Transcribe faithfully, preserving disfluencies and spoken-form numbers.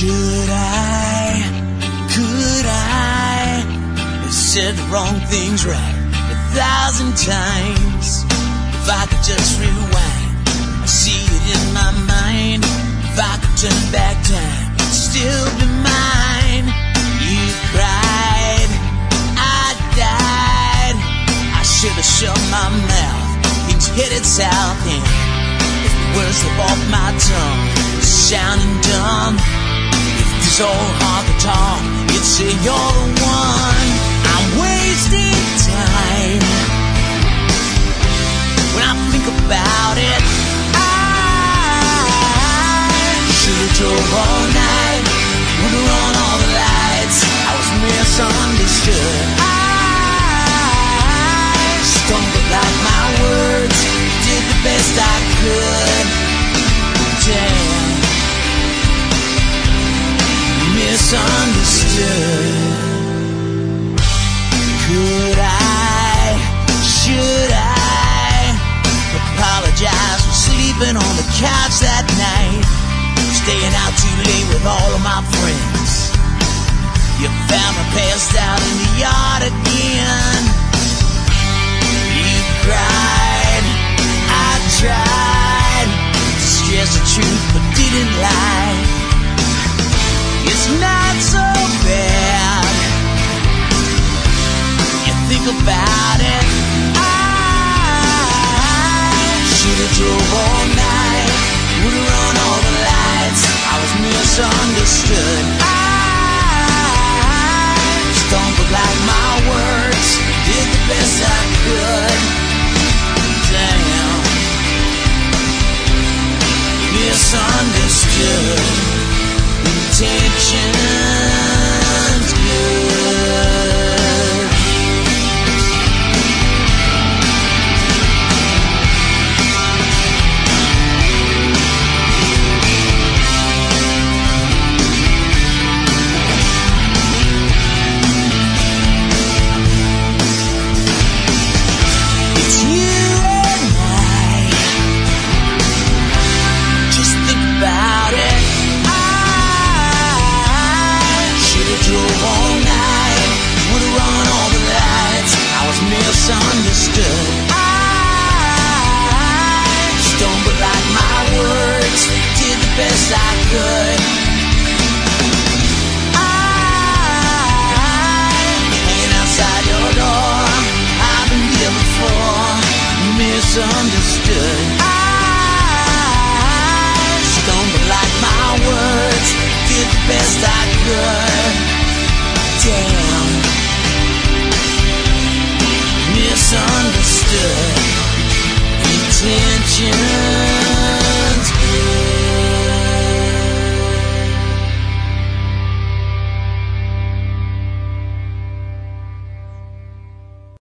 Should I, could I have said the wrong things right a thousand times? If I could just rewind, I see it in my mind. If I could turn back time, it'd still be mine. You cried, I died. I should have shut my mouth, things headed south, and if the words slip off my tongue, sounding dumb. It's so hard to talk, you'd say you're the one. I'm wasting time. When I think about it, I should've drove all night, would've run all the lights. I was misunderstood. I stumbled like my words, did the best I could. Damn, misunderstood. Could I, should I apologize for sleeping on the couch that night, staying out too late with all of my friends? You found me passed out in the yard again. You cried, I tried to stress the truth but didn't lie. It's not so bad. You think about it. I should've drove all night, would've run all the lights. I was misunderstood. I stumbled like my words, did the best I could. Damn, misunderstood. Intentions good. It's you and I. Just think about it. Drove all night, would've run all the lights. I was misunderstood. I stumbled like my words, did the best I could. I'm hanging outside your door, I've been here before, misunderstood. I stumbled like my words, did the best I could. Damn, misunderstood.